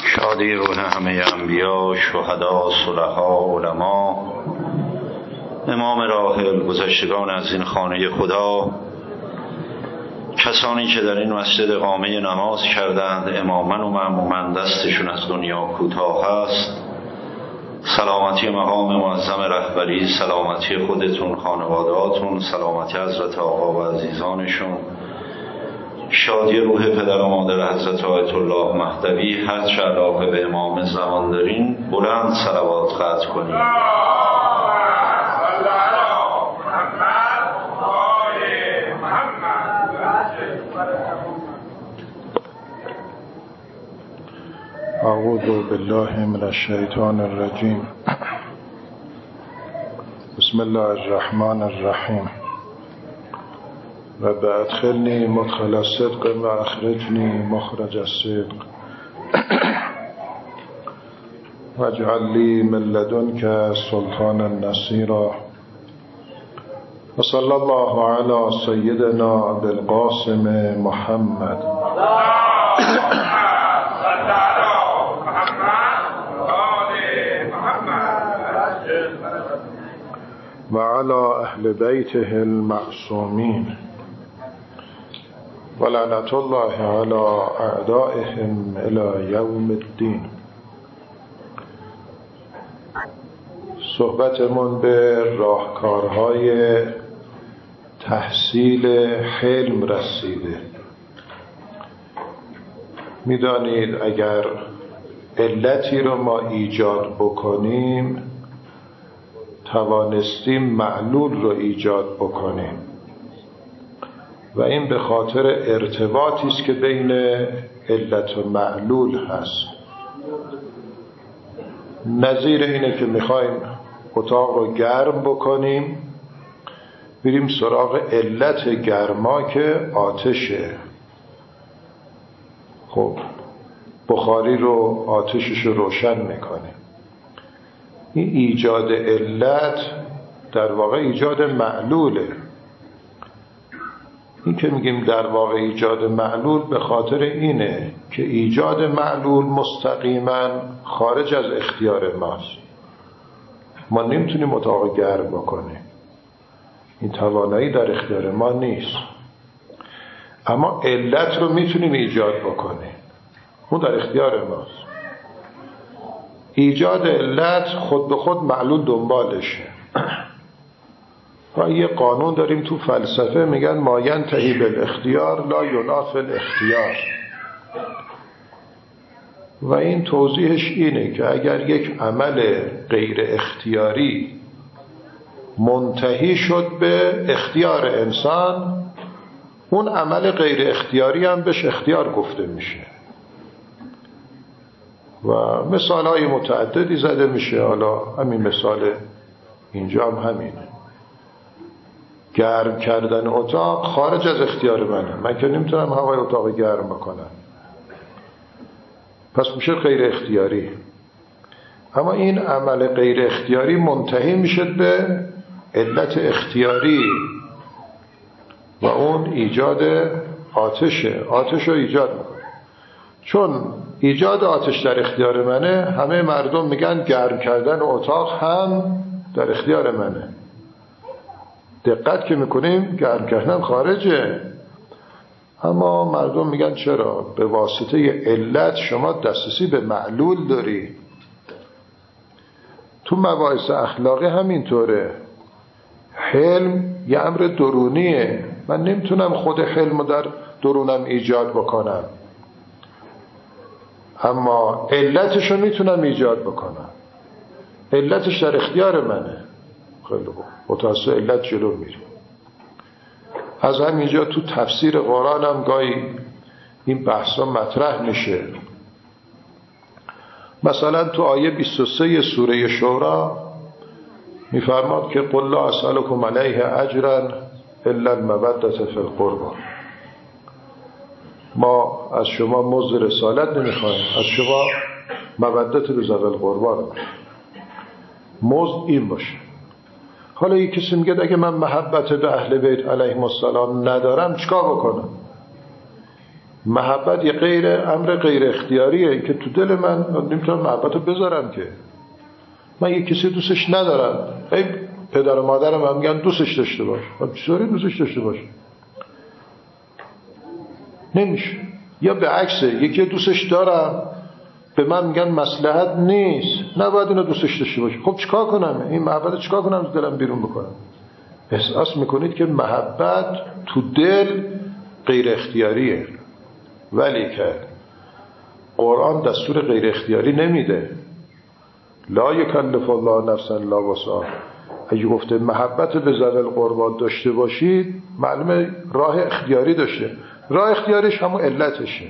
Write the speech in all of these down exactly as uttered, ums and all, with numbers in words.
شادی روح همه انبیا، شهدا، صلحا، علما، امام راحل، گذشتگان از این خانه خدا، کسانی که در این مسجد اقامه نماز کردند، اماما و مأموما، دستشون از دنیا کوتاه است. سلامتی مقام معظم رهبری، سلامتی خودتون، خانوادهاتون، سلامتی حضرت آقا و عزیزانشون، شادی روح پدر و مادر حضرت آیت الله مهدوی، هر چه علاقه به امام زمان دارین بلند صلوات قطع کنیم. اعوذ بالله من الشیطان الرجیم. بسم الله الرحمن الرحیم. رب ادخلنی مدخل الصدق و اخرجنی مخرج الصدق واجعل لی من لدنک سلطانا نصیرا. و صلی الله علی سیدنا بالقاسم محمد و علی اهل بیته المعصومین و لعنت الله علی اعدائهم الی یوم الدین. صحبتمون به راهکارهای تحصیل حلم رسیده. میدانید اگر علتی رو ما ایجاد بکنیم توانستیم معلول رو ایجاد بکنیم و این به خاطر ارتباطی است که بین علت و معلول هست. نظیر اینه که میخوایم اتاق رو گرم بکنیم، بریم سراغ علت گرما که آتشه. خب بخاری رو آتشش رو روشن میکنیم. این ایجاد علت در واقع ایجاد معلوله. این که میگیم در واقع ایجاد معلول به خاطر اینه که ایجاد معلول مستقیما خارج از اختیار ماست. ما نمیتونیم اتاق گرم بکنیم، این توانایی در اختیار ما نیست. اما علت رو میتونیم ایجاد بکنیم، اون در اختیار ماست. ایجاد علت خود به خود معلول دنبالشه. و یه قانون داریم تو فلسفه میگن ما ینتهی بالاختیار لا ینافی الاختیار. و این توضیحش اینه که اگر یک عمل غیر اختیاری منتهی شد به اختیار انسان، اون عمل غیر اختیاری هم بهش اختیار گفته میشه. و مثال های متعددی زده میشه. حالا همین مثال اینجا هم همینه. گرم کردن اتاق خارج از اختیار منه، من که نمیتونم هوای اتاق گرم بکنم، پس میشه غیر اختیاری. اما این عمل غیر اختیاری منتهی میشه به علت اختیاری و اون ایجاد آتشه. آتش رو ایجاد میکنه. چون ایجاد آتش در اختیار منه، همه مردم میگن گرم کردن اتاق هم در اختیار منه. دقت که میکنیم گرم کردن خارجه، اما مردم میگن چرا؟ به واسطه علت شما دسترسی به معلول داری. تو مباحث اخلاقی همینطوره. حلم یه امر درونیه، من نمیتونم خود حلم در درونم ایجاد بکنم، اما علتشو میتونم ایجاد بکنم. علتش در اختیار منه. خیلی خوب، متاسه علت جلو میریم. از همینجا تو تفسیر قرآن هم گاهی این بحثا مطرح میشه. مثلا تو آیه بیست و سه سوره شورا میفرماد که قل لا اسألكم علیه اجرا الا المودة فی القربى. ما از شما مزد رسالت نمیخوایم، از شما مودت رو ذوی القربی رو. مزد این باشه. حالا یک کسی میگه اگه من محبت به اهل بیت علیهم السلام ندارم چیکار بکنم؟ محبت یه غیر امر غیر اختیاریه که تو دل من نمیتونم محبت رو بذارم. که من یه کسی دوستش ندارم، ای پدر و مادرم هم میگن دوستش داشته باش، من چطوری دوستش داشته باش؟ نمیشه. یا به عکسه، یکی دوستش دارم به من میگن مصلحت نیست، نباید اینو دوستش داشته باش. خب چیکار کنم؟ این محبت چیکار کنم از دلم بیرون بکنم؟ احساس میکنید که محبت تو دل غیر اختیاریه، ولی که قرآن دستور غیر اختیاری نمیده. لا یکلف الله نفسا الا وسعها. اگه گفته محبت به ذوی القربی داشته باشید، معلومه راه اختیاری داشته. راه اختیاریش همون علتشه.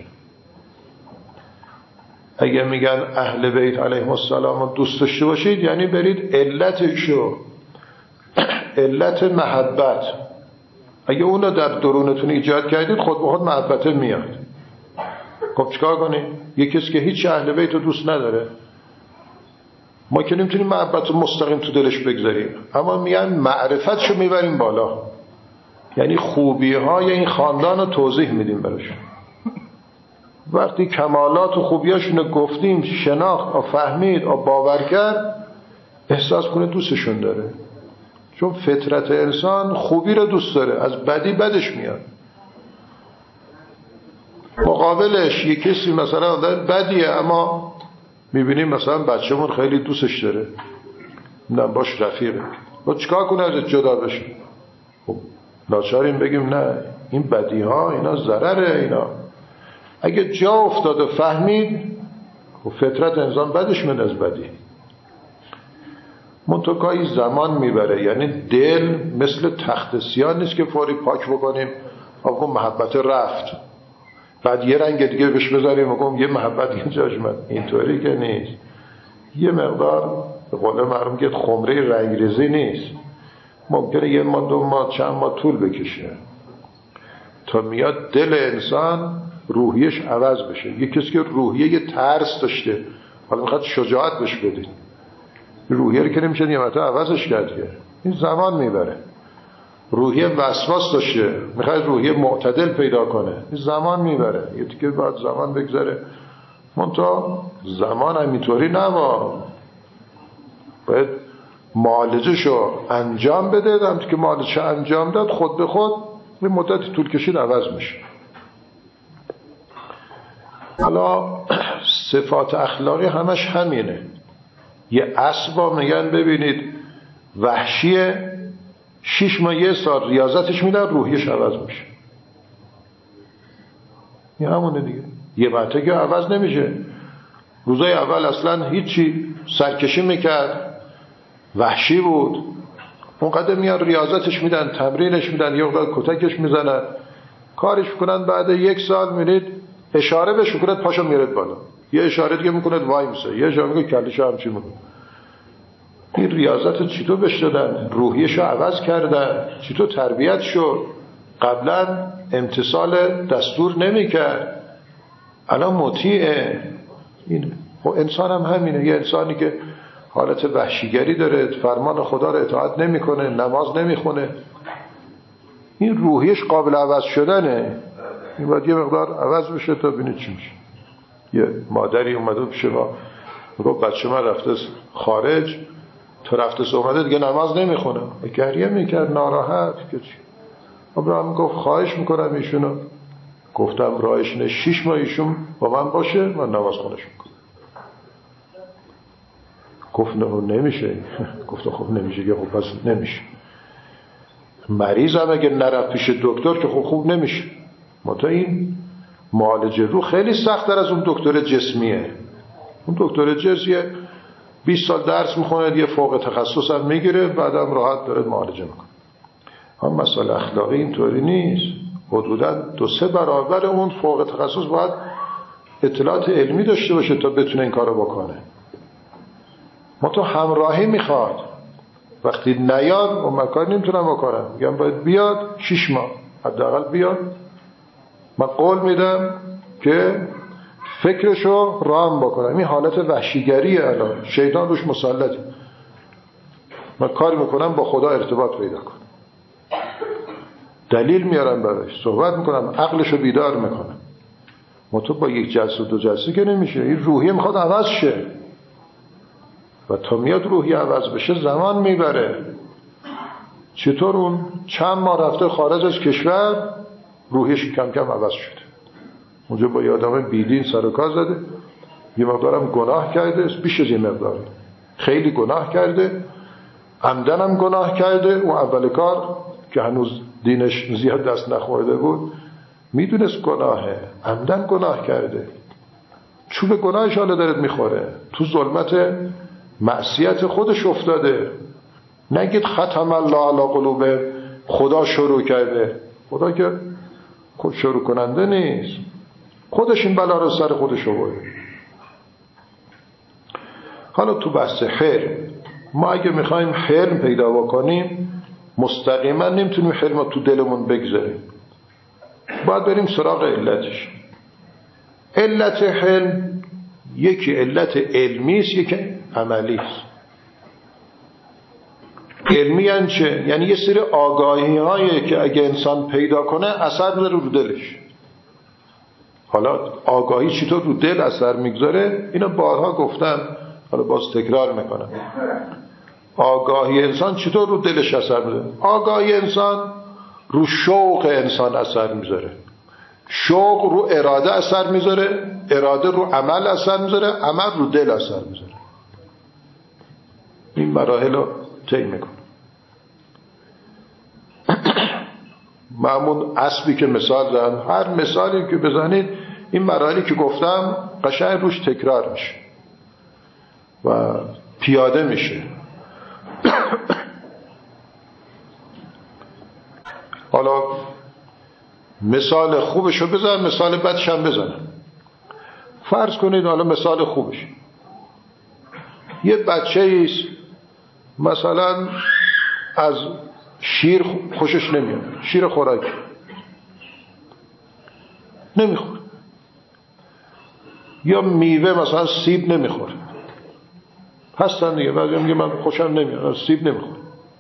اگه میگن اهل بیت علیهم السلام دوست داشته باشید، یعنی برید علتشو، علت محبت، اگه اونو در درونتون ایجاد کردید، خود به خود محبت میاد. خب چیکار کنید؟ یکی کسی که هیچ اهل بیت رو دوست نداره، ما که نمیتونیم محبت رو مستقیم تو دلش بگذاریم، اما میگن معرفتشو میبریم بالا، یعنی خوبی های این خاندان رو توضیح میدیم براش. وقتی کمالات و خوبیاشونو گفتیم، شناخت و فهمید و باور کرد، احساس کنه دوستشون داره. چون فطرت انسان خوبی رو دوست داره، از بدی بدش میاد. مقابلش یک کسی مثلا آدم بدیه، اما میبینیم مثلا بچه‌مون خیلی دوستش داره، نه باش رفیقه، با چیکار کنه ازت جدا بشه؟ خب ناچاریم بگیم نه، این بدی ها اینا ضرره. اینا اگه جا افتاد و فهمید، خب فطرت انسان بدش من از بدی. منطقه‌ای زمان میبره، یعنی دل مثل تخت سیاه نیست که فوری پاک بکنیم آقا محبت رفت، بعد یه رنگ دیگه بهش بذاریم بگم یه محبت اینجاش من. اینطوری که نیست. یه مقدار به قول معروف که خمره رنگریزی نیست، ممکنه یه ماه دو ماه چند ماه طول بکشه تا میاد دل انسان روحیش عوض بشه. یه کسی که روحیه یه ترس داشته، حالا میخواد شجاعت بهش بدید، روحیه رو که نمیشه یه مرتبه عوضش کرد، که این زمان میبره. روحیه وسواس داشته، میخواد روحیه معتدل پیدا کنه، این زمان میبره، یه دیگه باید زمان بگذره. منتها زمان همینطوری نبا، باید معالجهشو انجام بده. هم که معالجه انجام داد، خود به خود یه مدت طول کشید عوض میشه. حالا صفات اخلاقی همش همینه. یه اسبا میگن ببینید وحشیه، شش ماه یه سال ریاضتش میدن، روحیش عوض میشه. این همونه دیگه. یه مرتبه که عوض نمیشه. روزای اول اصلا هیچی، سرکشی میکرد، وحشی بود، اون قدر میاد ریاضتش میدن، تمرینش میدن، یه وقت کتکش میزنن، کارش کنن. بعد یک سال میرید اشاره بهش میکنه، پاشو میرد بالا، یه اشاره دیگه میکنه وای میسه، یه اشاره میگه کلشو همچی میکنه. این ریاضت چطور بهش دادن؟ روحیشو عوض کردن. چطور تربیت شد؟ قبلا امتثال دستور نمیکرد، الان مطیعه. این خب انسان هم همینه. یه انسانی که حالت وحشیگری داره، فرمان خدا رو اطاعت نمیکنه، نماز نمیخونه، این روحیش قابل عوض شدنه. این باید یه مقدار عوض بشه تا ببینید چی میشه. یه مادری اومده پیش ما، گفت بچه من رفته خارج، تو رفته اومده دیگه نماز نمیخونه. گریه میکرد ناراحت که چی. ابراهیم گفت خواهش میکنم ایشونو، گفتم راهش نه، شیش ماه ایشون با من باشه، من نماز خونش میکنم. گفت نه نمیشه. گفت خب نمیشه. که خب پس نمیشه. مریض هم اگه نرفت پیش دکتر که خب خوب نمیشه. منتها این معالجه رو خیلی سخت‌تر از اون دکتر جسمیه. اون دکتر جسمیه بیست سال درس میخونه، یه فوق تخصص هم میگیره، بعدم راحت داره معالجه میکنه. اما مسئله اخلاقی اینطوری نیست. حدوداً دو سه برابر اون فوق تخصص باید اطلاعات علمی داشته باشه تا بتونه این کارو بکنه. ما تو همراهی میخواد. وقتی نیاد اون کار نمیتونم بکنم، میگم باید بیاد شش ماه حداقل بیاد. من قول میدم که فکرشو رام بکنم. این حالت وحشیگریه، الان شیطان روش مسلطه. من کاری میکنم با خدا ارتباط پیدا کنم، دلیل میارم براش، صحبت میکنم، عقلشو بیدار میکنم. تو با یک جلسه و دو جلسه که نمیشه. این روحیه میخواد عوض شه و تا میاد روحیه عوض بشه زمان میبره. چطور اون چند ماه رفته خارج از کشور روحیش کم کم عوض شده، اونجا با یه آدم بیدین سر و کار زده، یه مقدارم گناه کرده، بیش از یه مقدار خیلی گناه کرده، عمدن هم گناه کرده. اون اول کار که هنوز دینش زیاد دست نخورده بود میدونست گناهه، عمدن گناه کرده، چوب گناهش حالا دارد میخوره، تو ظلمت معصیت خودش افتاده. نگید ختم الله علی قلوبهم، خدا شروع کرده. خدا که خود شروع کننده نیست، خودش این بلا رو سر خودش آورده. حالا تو بحث حلم، ما اگه میخوایم حلم پیدا بکنیم مستقیما نمیتونیم حلم رو تو دلمون بگذاریم، باید بریم سراغ علتش. علت حلم یکی علت علمی است، یکی عملی است. علمی یعنی چه؟ یعنی یه سری آگاهی هایی که اگه انسان پیدا کنه اثر میذاره رو دلش. حالا آگاهی چطور رو دل اثر میگذاره اینا بارها گفتم، حالا باز تکرار میکنم. آگاهی انسان چطور رو دلش اثر میذاره؟ آگاهی انسان رو شوق انسان اثر میذاره، شوق رو اراده اثر میذاره، اراده رو عمل اثر میذاره، عمل رو دل اثر میذاره. این مراحل رو طی میکنه. معمون اسبی که مثال زدن، هر مثالی که بزنید این مراحلی که گفتم قشنگ روش تکرار میشه و پیاده میشه. حالا مثال خوبشو بزن، مثال بدش هم بزنم. فرض کنید حالا مثال خوبش، یه بچه ایست مثلا از شیر خوشش نمیاد، شیر خوراک نمیخوره، یا میوه مثلا سیب نمیخوره. هستن دیگه بعضی میگه من خوشم نمیاد سیب نمیخوره.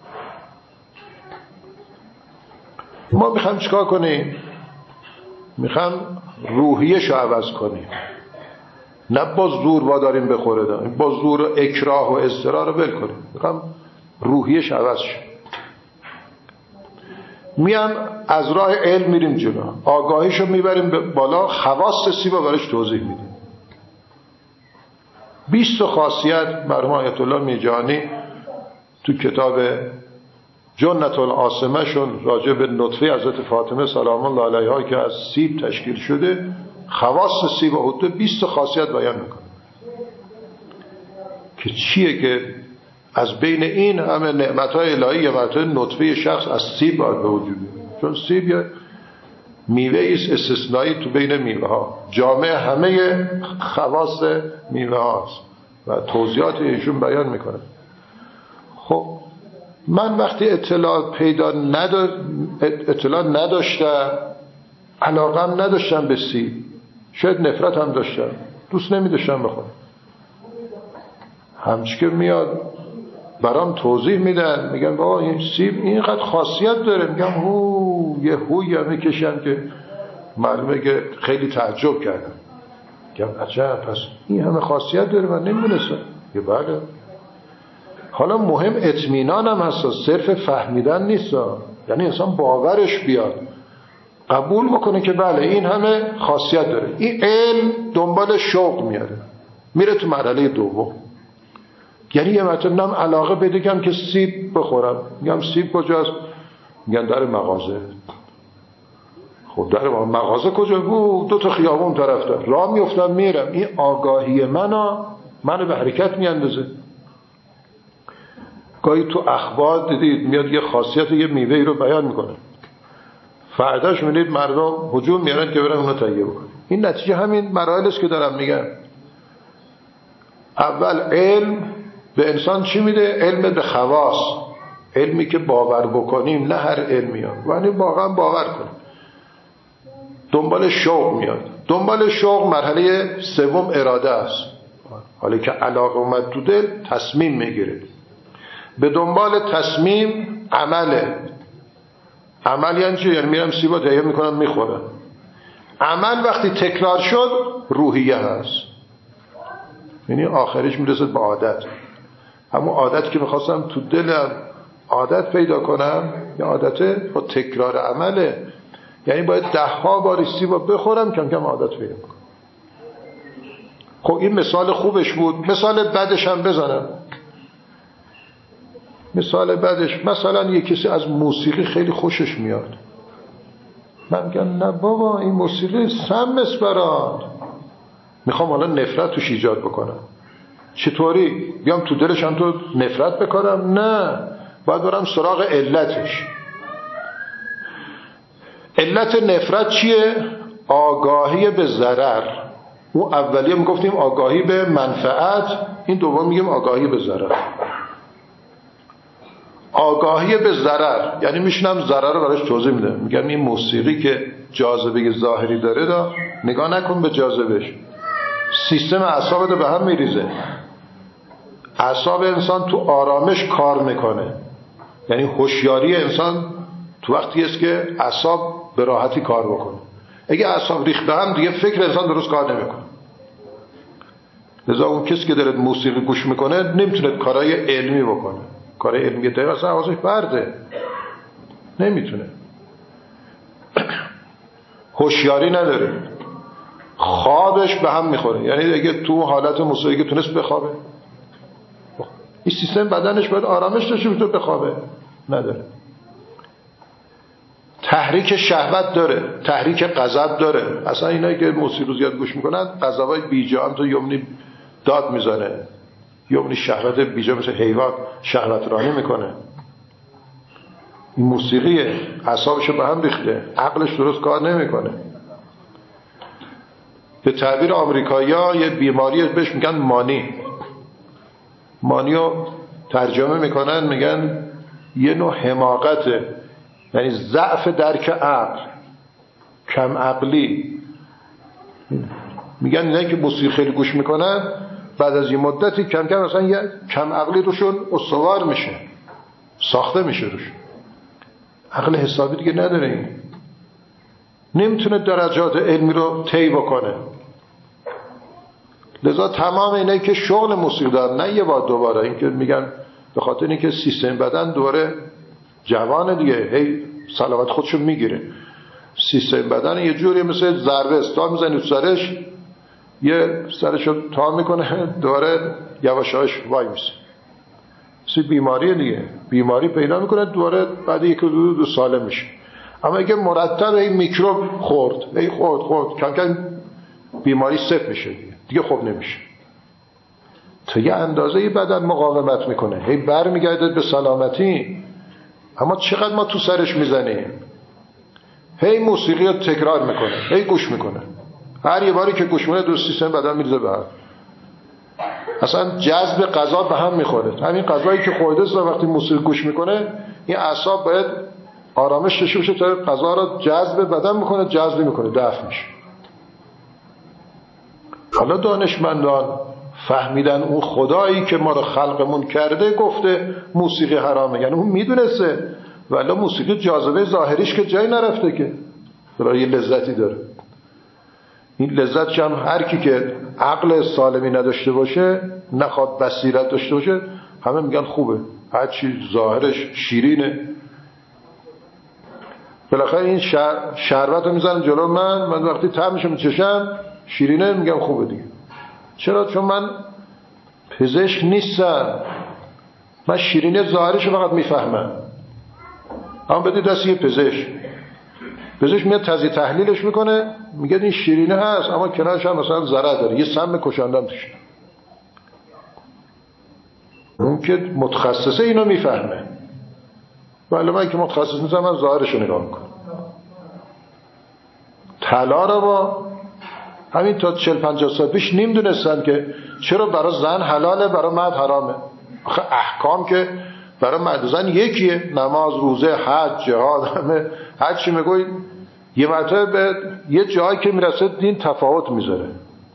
ما میخوایم چیکار کنیم؟ میخوایم روحیه‌شو عوض کنیم، نه با زور واداریم بخوره، داریم با زور و اکراه و اضطرار رو ول کنیم. میخوایم روحیه‌ش عوض شه. میام از راه علم میریم جلو، آگاهیشو میبریم بالا، خواص سیب رو براش توضیح میدیم. بیست خاصیت مرحوم آیت الله میرجانی تو کتاب جنت العاصمه شون راجع به نطفه حضرت فاطمه سلام الله علیها که از سیب تشکیل شده، خواص سیب و حدود بیست خاصیت بیان میکنه که چیه که از بین این همه نعمت‌های الهی و نطفه شخص از سیب باید به وجود بیاد. چون سیب یه میوه ایست استثنایی تو بین میوه ها، جامع همه خواص میوه هاست و توضیحات ایشون بیان میکنه. خب من وقتی اطلاع پیدا ندار... اطلاع نداشتم، علاقم نداشتم به سیب، شاید نفرت هم داشتم، دوست نمیداشتم بخورم، همچی که میاد برام توضیح میدن میگن بابا این سیب اینقدر خاصیت داره، میگم هو یه هوی هم میکشن که معلومه که خیلی تعجب کردم، میگم عجب پس این همه خاصیت داره من نمیدونستم. یه بله. حالا مهم اطمینان هم هست، صرف فهمیدن نیست، یعنی انسان باورش بیاد قبول بکنه که بله این همه خاصیت داره. این علم دنبال شوق میاره، میره تو مرحله دوم. یعنی یه مرتبه نم علاقه بدگم که سیب بخورم، میگم سیب کجاست؟ میگن در مغازه. خب در مغازه کجا؟ دو تا خیابون طرف دار، راه میافتم میرم. این آگاهی منو منو به حرکت میاندازه. گاهی تو اخبار دیدید میاد یه خاصیت یه میوه رو بیان میکنه، فرداش میدید مردم هجوم میارن که برن اونو تهیه بکنن. این نتیجه همین مراحل است که دارم میگم. اول علم به انسان چی میده؟ علم به خواص، علمی که باور بکنیم، نه هر علمی ها، یعنی واقعا باور کنیم. دنبال شوق میاد. دنبال شوق مرحله سوم اراده است. حالا که علاقه اومد تو دل تصمیم میگیره. به دنبال تصمیم عمله. عمل یعنی چی؟ یعنی میرم سیبا تهیه میکنم میخورم. عمل وقتی تکرار شد روحیه هست، یعنی آخرش میرسه به عادت. همون عادت که میخواستم تو دلم عادت پیدا کنم، یه عادت با تکرار عمله، یعنی باید ده ها بار سیب بخورم کم کم عادت پیدا کنم. خب این مثال خوبش بود. مثال بدش هم بزنم. مثال بدش مثلا یه کسی از موسیقی خیلی خوشش میاد، من میگم نه بابا این موسیقی سم است برات، میخوام حالا نفرت توش ایجاد بکنم. چطوری؟ بیام تو دلش هم تو نفرت بکنم؟ نه، باید برم سراغ علتش. علت نفرت چیه؟ آگاهی به ضرر. اون اولیه میگفتیم آگاهی به منفعت، این دوم میگیم آگاهی به ضرر. آگاهی به ضرر یعنی میشنم ضرر رو براش توضیح میدم، میگم این موسیقی که جاذبه ظاهری داره دا نگاه نکن به جاذبهش، سیستم اعصابت به هم میریزه. اعصاب انسان تو آرامش کار میکنه، یعنی هوشیاری انسان تو وقتی است که اعصاب به راحتی کار بکنه. اگه اعصاب ریخت به هم دیگه فکر انسان درست کار نمیکنه. لذا اون کسی که داره موسیقی گوش میکنه نمیتونه کارهای علمی بکنه، کارهای علمی داره اصلا حواسش برده، نمیتونه، هوشیاری نداره، خوابش به هم میخوره. یعنی اگه تو حالت موسیقی تونست بخوابه، این سیستم بدنش باید آرامش داشته باشه بخوابه، نداره. تحریک شهوت داره، تحریک غضب داره. اصلا اینایی که موسیقی زیاد گوش میکنن غضبای بیجا هم تو یمنی داد میزنه، یمنی شهوت بیجا مثل حیوان شهوت رانی میکنه. این موسیقیه، اعصابشو به هم ریخته، عقلش درست کار نمیکنه. به تعبیر آمریکایی‌ها یه بیماری بهش میگن مانی. مانیو ترجمه میکنن میگن یه نوع حماقته، یعنی ضعف درک عقل، کم عقلی. میگن اینایی که موسیقی خیلی گوش میکنن بعد از این مدتی کم کم مثلا یه کم عقلی روشون استوار میشه، ساخته میشه روشون، عقل حسابی دیگه نداره، این نمیتونه درجات علمی رو طی بکنه. لذا تمام اینایی که شغل موسیقی دارن، نه یه بار دوباره، این که میگن به خاطر اینکه سیستم بدن دوره جوانه دیگه، هی سلامت خودشو میگیره. سیستم بدن یه جوری مثل ضربه است، تا میزنی تو سرش یه سرشو تا میکنه دوره یواشاش وای میشه. مثل بیماری دیگه، بیماری پیدا میکنه دوره بعد یک دو دو ساله میشه. اما اگه مرتب این میکروب خورد این خورد خورد کم کم بیماری سفت میشه دیگه, دیگه خوب نمیشه. تا یه اندازه بدن مقاومت میکنه، هی بر میگرده به سلامتی. اما چقدر ما تو سرش میزنیم، هی موسیقی رو تکرار میکنه، هی گوش میکنه، هر یه باری که گوش میکنه دو سیستم بدن میریزه به هم، اصلا جذب غذا به هم میخوره. همین غذایی که خورده است وقتی موسیقی گوش میکنه این اعصاب باید آرامش داشته باشه تا غذا رو جذب بدن میکنه، جذب میکنه، دفع میشه. حالا دانشمندان فهمیدن اون خدایی که ما رو خلقمون کرده گفته موسیقی حرامه، یعنی اون میدونسته، ولی موسیقی جاذبه ظاهریش که جایی نرفته که برای یه لذتی داره. این لذت هم هر کی که عقل سالمی نداشته باشه، نخواد بصیرت داشته باشه، همه میگن خوبه، هر چی ظاهرش شیرینه. بالاخره این شر... شربت رو میزنن جلو من، من وقتی طعمشو میچشم شیرینه میگم خوبه دیگه. چرا؟ چون من پزشک نیستم، من شیرینی ظاهرشو فقط میفهمم. اما بدید دست یه پزشک، پزشک میاد تزیه تحلیلش میکنه، میگه این شیرینه هست اما کنارش هم مثلا ضرر داره، یه سم کشنده هم توشه. اون که متخصصه اینو میفهمه، ولی من که متخصص نیستم من ظاهرشو نگاه میکنم. طلا رو با همین تا چهل پنجاه سال پیش نمیدونستن که چرا برای زن حلاله برای مرد حرامه. آخه احکام که برای مرد و زن یکیه، نماز، روزه، حج، جهاد، همه هر چی میگوید یه مرتبه به یه جایی که میرسه دین تفاوت میذاره.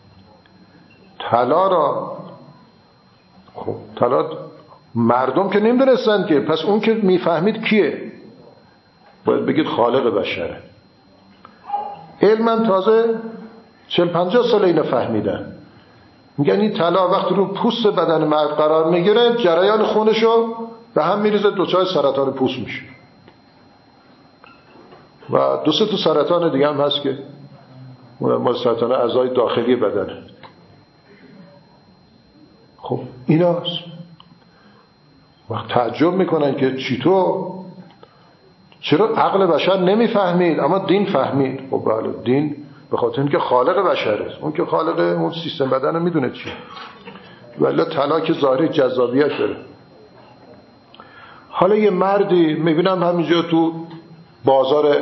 طلا را خب طلا مردم که نمیدونستن که، پس اون که میفهمید کیه؟ باید بگید خالق بشره. علمم تازه چل پنجاه سال اینو فهمیدن. میگن این طلا وقتی رو پوست بدن مرد قرار میگیره جریان خونشو به هم میریزه، دچار سرطان پوست میشه. و دو سه تا سرطان دیگه هم هست که مال سرطان اعضای داخلی بدنه. خب ایناست. وقت تعجب میکنن که چطور، چرا عقل بشر نمیفهمید اما دین فهمید. خب بله، دین به خاطر اینکه خالق بشره، اون که خالق اون سیستم بدن رو میدونه چیه. ولی طلا که ظاهری جذابیت داره. حالا یه مردی میبینم همینجا تو بازار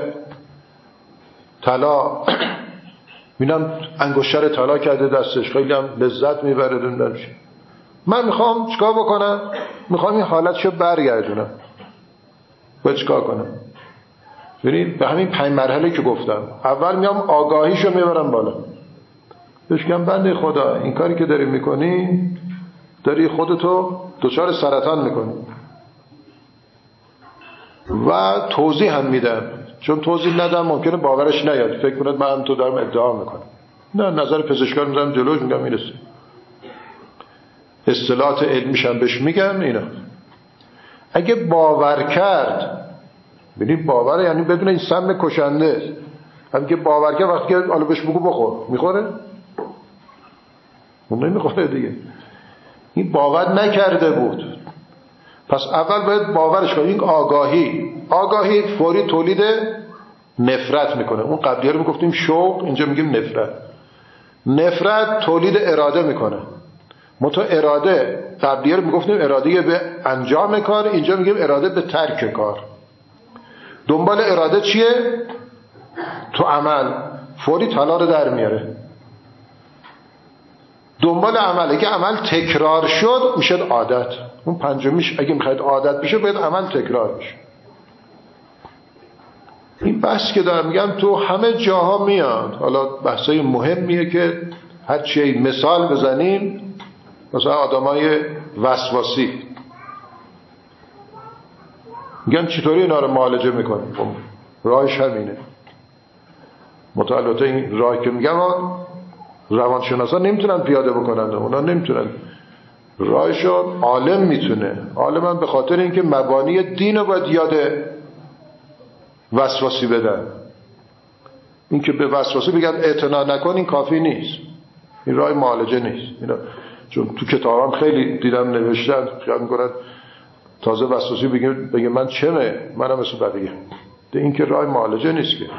طلا میبینم انگشتر طلا کرده دستش، خیلی هم لذت میبره. نمیدونم چی. من میخوام چیکار بکنم؟ میخوام این حالتشو برگردونم. باید چیکار کنم؟ ببینید به همین پنج مرحله که گفتم، اول میام آگاهیشو میبرم بالا، بهش میگم بنده خدا این کاری که داری میکنی داری خودتو دچار سرطان میکنی. و توضیح هم میدم، چون توضیح ندم ممکنه باورش نیاد، فکر کنه من تو دارم ادعا میکنم. نه، نظر پزشکار میذارم جلوش، میگم میرسه، اصطلاحات علمیش هم بهش میگم. اینا اگه باور کرد، ببینید باور یعنی بدون این سم کشنده، هم که باور کرد وقتی که حالا بهش بگو بخور، میخوره؟ اون نمیخوره دیگه. این باور نکرده بود. پس اول باید باورش کنید. این آگاهی آگاهی فوری تولید نفرت میکنه. اون قبلیه رو میگفتیم شوق، اینجا میگیم نفرت. نفرت تولید اراده میکنه. متو اراده قبلیه رو میگفتیم اراده به انجام کار، اینجا میگیم اراده به ترک کار. دنبال اراده چیه؟ تو عمل فوری طلا رو در میاره. دنبال عمل، اگه عمل تکرار شد میشه عادت. اون پنجمیش اگه میخواید عادت بشه باید عمل تکرار بشه. این بحث که دارم میگم تو همه جاها میاد. حالا بحثای مهمیه که هر چی مثال بزنیم، مثلا آدمای وسواسی میگن چطوری اینا رو معالجه میکنیم؟ راهش همینه. متعلقه این راه که میگم روانشناسا نمیتونن پیاده بکنن، اونا نمیتونن. راهشو عالم میتونه. عالم به خاطر اینکه مبانی دین رو باید یاد وسواسی بدن. این که به وسواسی بگن اعتنا نکن این کافی نیست. این راه معالجه نیست. اینا چون تو کتابام خیلی دیدم نوشتن، خیال میکنن تازه وسواسی بگه بگه من چمه، منم مثل بقیه. این که راه معالجه نیست که.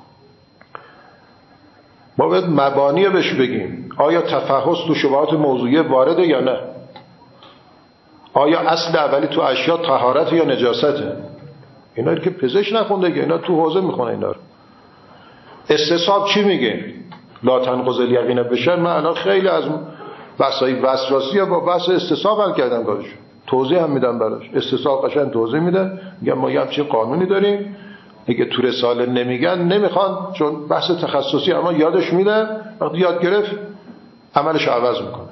ما باید مبانی بهش بگیم. آیا تفحص تو شبهات موضوعی وارده یا نه؟ آیا اصل اولی تو اشیا طهارت یا نجاسته؟ اینا که پزشک نخونده که، اینا تو حوزه میخونه اینا رو. استصحاب چی میگه؟ لا تنقض الیقین بشر. من الان خیلی از بحثای وسواسی با بحث استصحاب حل کردم کارش. توضیح هم میدم براش. استصحاب قشنگ توضیح میدن، میگم ما یه همچین قانونی داریم، اگه تو رساله نمیگن نمیخوان، چون بحث تخصصی، اما یادش میدن، وقتی یاد گرفت عملش عوض میکنه.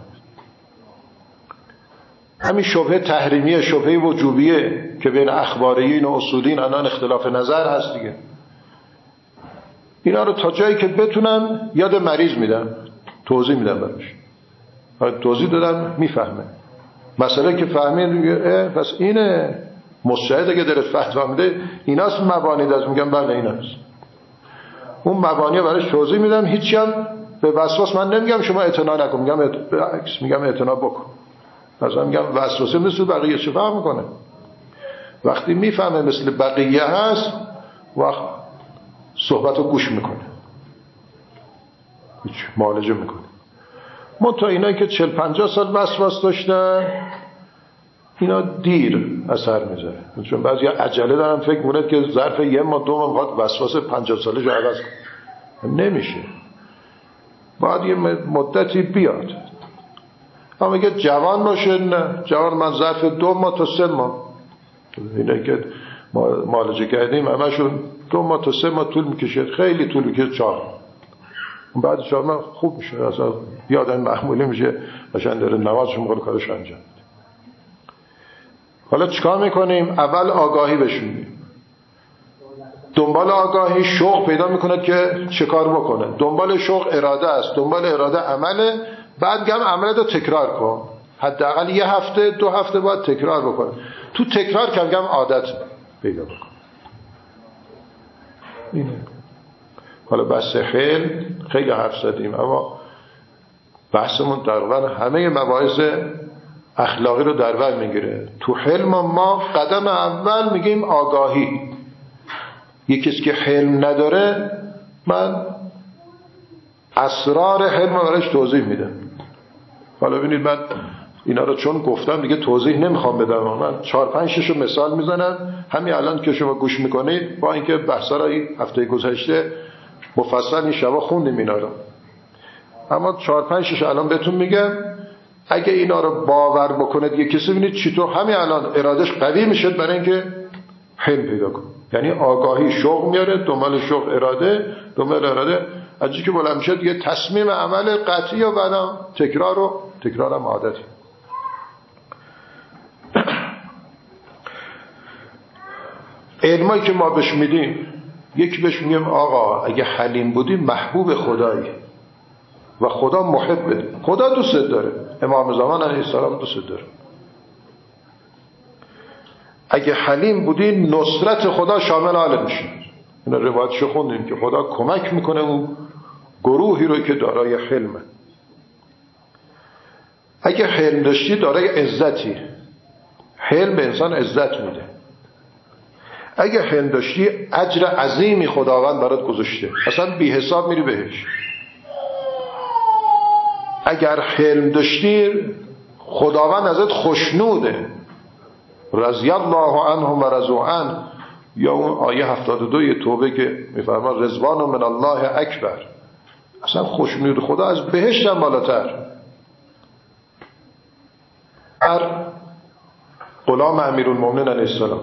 همین شبهه تحریمیه، شبهه وجوبیه که بین اخباریین و اصولین الان اختلاف نظر هست دیگه. اینا رو تا جایی که بتونن یاد مریض میدن، توضیح میدن براش. توضیح دادن میفهمه. مسئله که فهمید میگه پس اینه. مستعد اگه داره فتوا میده ایناست مبانی دست، میگم بله ایناست. اون مبانی براش توضیح میدم. هیچی هم به وسواس من نمیگم شما اعتنا نکن، میگم عکس، میگم اعتنا بکن. مثلا میگم وسوسه مثل بقیه چه فرق میکنه؟ وقتی میفهمه مثل بقیه هست وقت صحبتو گوش میکنه، هیچ معالجه میکنه. منتها اینایی که چل پنجاه سال وسواس داشتن اینا دیر اثر میذاره، چون بعضی عجله دارن فکر میکنن که ظرف یه ماه دو ماه میخواد وسواس پنجاه ساله جو عوض کنه. نمیشه، باید یه مدتی بیاد. اما اگه جوان باشه، نه جوان من ظرف دو ماه تا سه ماه، اینایی که معالجه کردیم همشون دو ماه تا سه ماه طول میکشه، خیلی طول میکشه چهار. بعد چهار ماه خوب میشه، اصلا یادن معمولی میشه، قشنگ داره نمازش میکنه، کارش انجام. حالا چیکار میکنیم؟ اول آگاهی بهش میدیم. دنبال آگاهی شوق پیدا میکنه که چه کار بکنه، دنبال شوق اراده است، دنبال اراده عمله. بعد گم عمله رو تکرار کن، حداقل یه هفته دو هفته باید تکرار بکنه. تو تکرار کم کم عادت پیدا بکن. اینه. حالا بحث حلم خیلی حرف زدیم، اما بحثمون تقریبا همه مباحث اخلاقی رو در بر میگیره. تو حلم ما قدم اول میگیم آگاهی. یکی کسی که حلم نداره، من اسرار حلم رو برایش توضیح میدم. حالا ببینید من اینا رو چون گفتم دیگه توضیح نمیخوام بدم، من چهار پنج شش رو مثال میزنم. همین الان که شما گوش میکنید، با اینکه بحثا رو این هفته گذشته مفصل این شبا خوندیم اینا رو، اما چهار پنج شش الان بهتون میگم. اگه اینا رو باور بکنید یه کسی، ببینید چطور همین الان ارادش قوی میشه برای اینکه حلم پیدا کنه. یعنی آگاهی شوق میاره، دنبال شوق اراده، دنبال اراده از که بلند میشه دیگه تصمیم عمل قطعی و بعدم تکرار و تکرارم عادت. علمایی که ما بهش میدیم، یکی بهش میگیم آقا اگه حلیم بودی محبوب خدایی و خدا محب بده، خدا دوست داره، امام زمان علیه السلام دوست داره. اگه حلیم بودی نصرت خدا شامل حال میشه. این روایتشو خوندیم که خدا کمک میکنه اون گروهی رو که دارای حلمه. اگه حلم داشتی دارای عزتی، حلم به انسان عزت میده. اگه حلم داشتی اجر عظیمی خداوند برات گذاشته، اصلا بی حساب میری بهش. اگر حلم داشتی خداوند ازت خوشنوده، رضی الله عنهم و رضوا عنه، یا اون آیه هفتاد و دو توبه که میفرما رضوان من الله اکبر، اصلا خوشنود خدا از بهشت هم بالاتر. هر غلام امیرالمومنین علیه السلام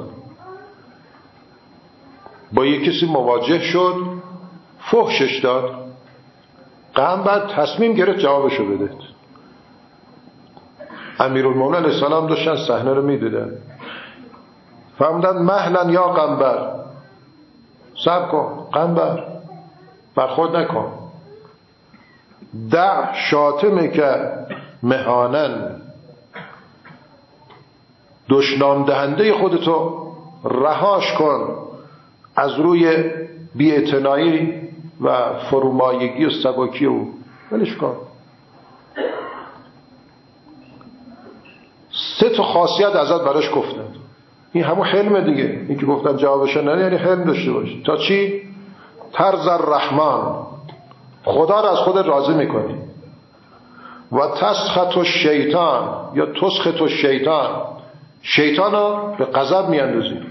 با یک کسی مواجه شد، فحشش داد، قام بعد تصمیم گرفت جوابشو بده. امیرالمومنین علیه السلام داشتن صحنه رو میدیدن، فرمودن مهلا یا قنبر، صبر کن قنبر، برخورد نکن، دع شاتمه که مهانن، دشنام دهنده خودتو رهاش کن از روی بی‌اعتنایی و فرومایگی و سبکی او، ولش کن. سه تا خاصیت ازت براش گفتن. این همون حلم دیگه، این که گفتن جوابش نه، یعنی حلم داشته باشی. تا چی؟ طرز الرحمن، خدا را از خود راضی میکنی. و تسخط الشیطان یا تسخط الشیطان، شیطان را به غضب میاندازی.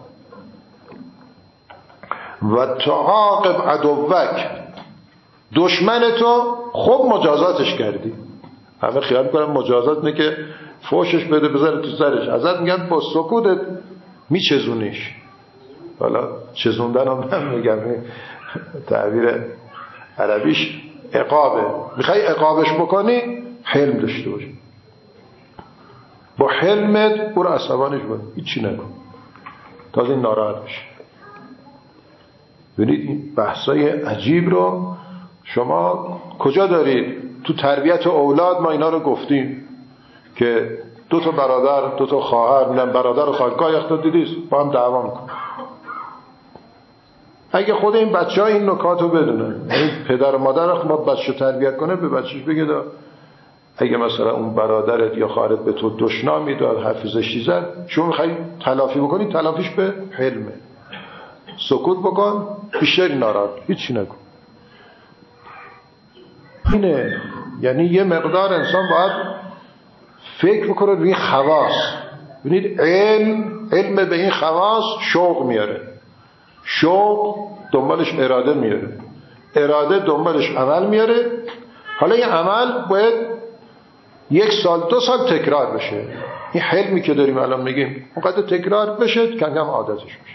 و تعاقب عدوک، دشمن تو خوب مجازاتش کردی. همه خیال میکنن مجازات نه که فوشش بده بذاره تو سرش، ازت میگن با سکوتت میچزونیش. حالا چزوندن هم نمیگم، تعبیر عربیش عقابه. میخوای عقابش بکنی حلم داشته باش، با حلمت برو عصبانش کن، هیچی نکن تا این ناراحت بشه. ببینید این بحثای عجیب رو شما کجا دارید؟ تو تربیت اولاد ما اینا رو گفتیم که دو تا برادر، دو تا خواهر، میگن برادر و خواهر گاهی وقتا دیدید با هم دعوا میکنن. اگه خود این بچه‌ها این نکات رو بدونن، یعنی پدر و مادر ما بچه تربیت کنه، به بچهش بگه دا اگه مثلا اون برادرت یا خواهرت به تو دشنامی داد، حرف زشتی زد، شما میخوای تلافی بکنی، تلافیش به حلمه. سکوت بکن، بیشتر ناراحت، هیچی نکن. اینه. یعنی یه مقدار انسان باید فکر بکنه روی خواص. ببینید علم علم به این خواص شوق میاره، شوق دنبالش اراده میاره، اراده دنبالش عمل میاره. حالا این عمل باید یک سال دو سال تکرار بشه. این حلمی که داریم الان میگیم اونقدر تکرار بشه کم کم عادتش بشه.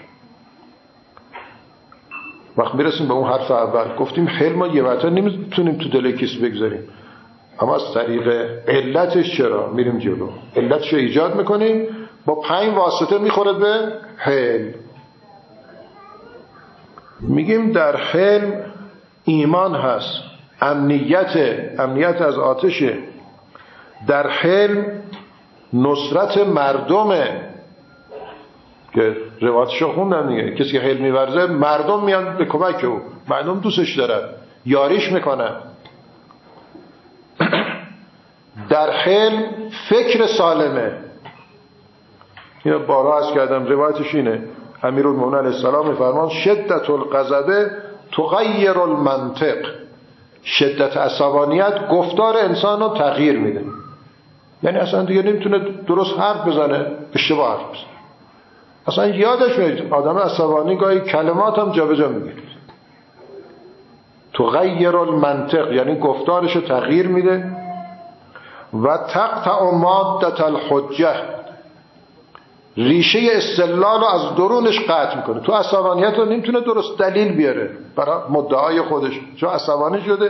وقت میرسیم به اون حرف اول، گفتیم حلم یه وقتا نمیتونیم تو دل کسی بگذاریم، اما از طریق علتش چرا میریم جلو، علتش رو ایجاد میکنیم، با پنج واسطه میخوره به حلم. میگیم در حلم ایمان هست، امنیت امنیت از آتشه. در حلم نصرت مردمه که روایتشو خوندن دیگه، کسی که حلم می‌ورزه مردم میان به کمک او، مردم دوستش دارن، یاریش میکنن. در حلم فکر سالمه. اینو بارها عرض کردم، روایتش اینه، امیرالمومنین علیه السلام میفرمان شدت الغضب تغیر المنطق. شدت عصبانیت گفتار انسان رو تغییر میده، یعنی اصلا دیگه نمیتونه درست حرف بزنه، اشتباه حرف بزنه. اصلا یادش میاد آدم عصبانی گاهی کلمات هم جابجا میگه. تغیر المنطق یعنی گفتارش رو تغییر میده. و تقطع مادة الحجه، ریشه استدلال رو از درونش قطع میکنه. تو عصبانیت رو نمیتونه درست دلیل بیاره برای مدعای خودش، چون عصبانی شده.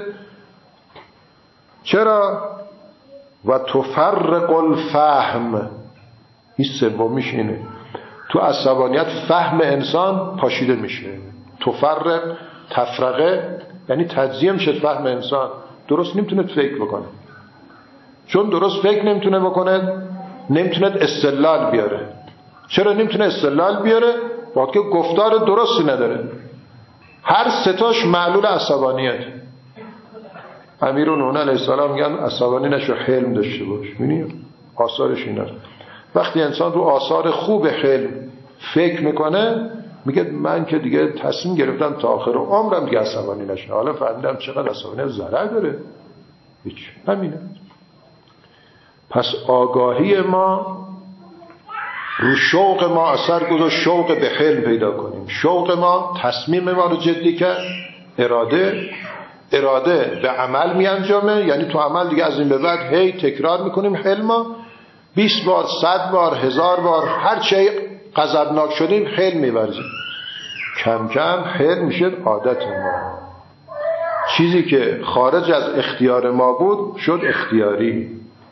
چرا؟ و تفرق الفهم، این سومیش اینه، تو عصبانیت فهم انسان پاشیده میشه. تفرق، تفرقه یعنی تجزیه میشه فهم انسان، درست نمیتونه فکر بکنه. چون درست فکر نمیتونه بکنه نمیتونه استدلال بیاره. چرا نمیتونه استدلال بیاره؟ وقتی که گفتار درستی نداره. هر ستاش معلول عصبانیت. امیرالمومنین علیه السلام میگن عصبانی نشو، حلم داشته باش. میبینی آثارش اینه. وقتی انسان رو آثار خوب حلم فکر میکنه، میگه من که دیگه تصمیم گرفتم تا آخر عمرم دیگه عصبانی نشم. حالا فهمیدم چقدر عصبانیت ضرر داره. هیچ، همینه. پس آگاهی ما رو شوق ما اثر گذاشت، شوق به حلم پیدا کنیم. شوق ما تصمیم ما رو جدی کرد. اراده اراده به عمل می انجامه، یعنی تو عمل دیگه از این به بعد هی تکرار میکنیم حلم. بیست بار، صد بار، هزار بار، هر چه غضبناک شدیم حلم می‌ورزیم. کم کم حلم میشه عادت ما. چیزی که خارج از اختیار ما بود شد اختیاری.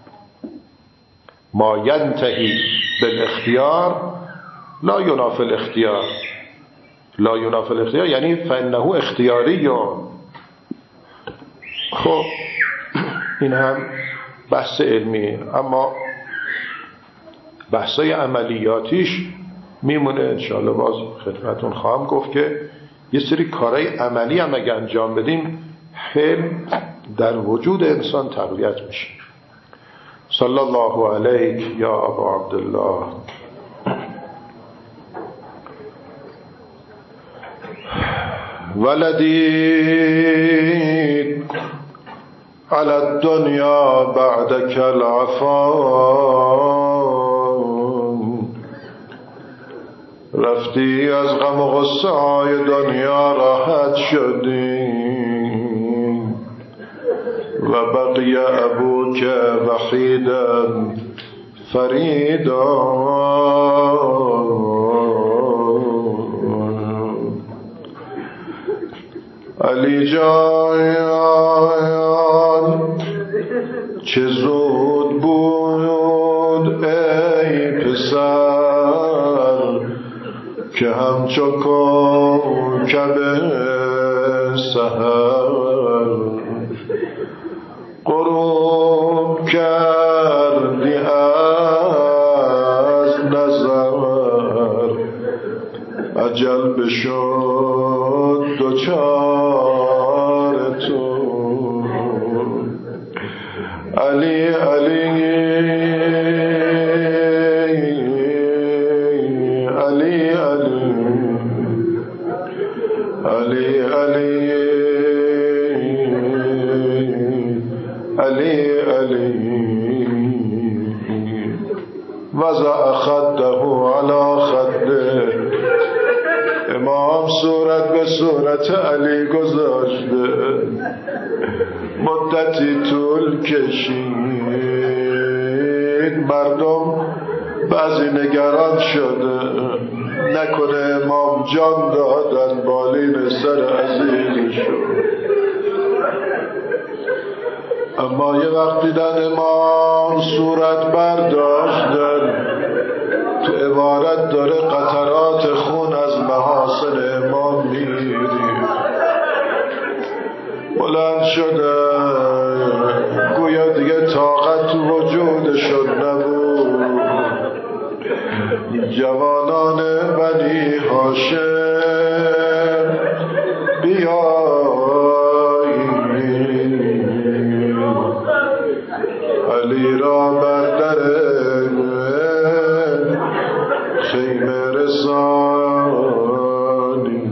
ما ینتهی بالاختیار لا ینافی الاختیار. لا ینافی الاختیار یعنی فانه اختیاری. خب این هم بحث علمی، اما بحثای عملیاتیش میمونه. انشاءالله باز خدمتون خواهم گفت که یه سری کارهای عملی هم اگه انجام بدیم حلم در وجود انسان تقویت میشه. صلی الله علیک یا ابا عبدالله. ولدی علی الدنیا بعدک العفا. رفتی از غم و غصه های دنیا راحت شدی و بقی ابوک وحیدا فریدا. علی جان چه زود بود ای پسر که همچو کوکب سحر غروب کردی از نظر. اجل بشد دوچار تو. علی علی علی علی علی علی علی وضع خده علی خده. امام صورت به صورت علی گذاشته، مدتی طول کشید. مردم بعضی نگران شده نکنه امام جان دادن بالین سر عزیزشون. اما یه وقت دیدن امام صورت برداشتن، تو عبارت داره قطرات خون از محاسن امام میریزه. بلند شده گویا دیگه طاقت وجودشون نبود. جوانان بنی هاشم بیایید علی را بر در خیمه رسانی.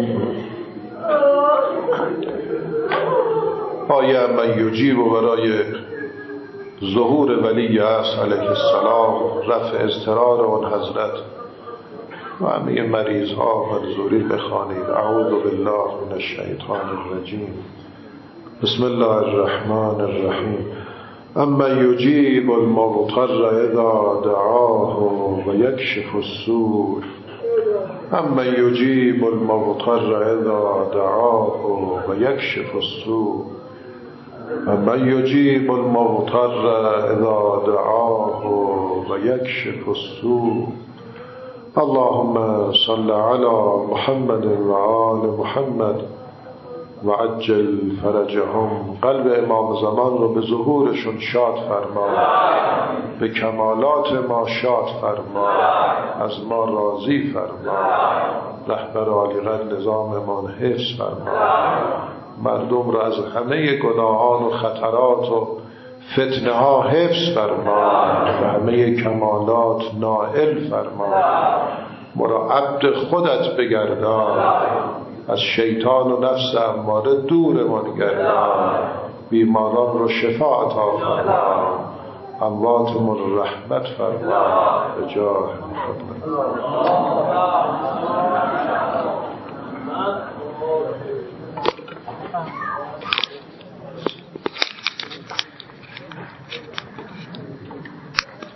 آیه من یجیب و برای ظهور ولی است علیه السلام، رفع اضطرار اون حضرت و همه مریض ها منظوری بخوانید. اعوذ بالله من الشیطان الرجیم. بسم الله الرحمن الرحیم. اما یجیب المضطر اذا دعاه و یکشف السوء. اما یجیب المضطر اذا دعاه و یکشف السوء. اما یجیب المضطر اذا دعاه و یکشف السوء. اللهم صل على محمد و آل محمد و عجل فرجهم. قلب امام زمان رو به ظهورشون شاد فرما، به کمالات ما شاد فرما، از ما راضی فرما. رهبر عالی قدر نظاممان حفظ فرما، مردم را از همه گناهان و خطرات و فتنه ها حفظ فرما و همه کمالات نائل فرما. ما را عبد خودت بگردان، از شیطان و نفس اماره دورمان گردان. بیماران رو شفا عطا فرما، امواتمون رو رحمت فرما به جاه محمد.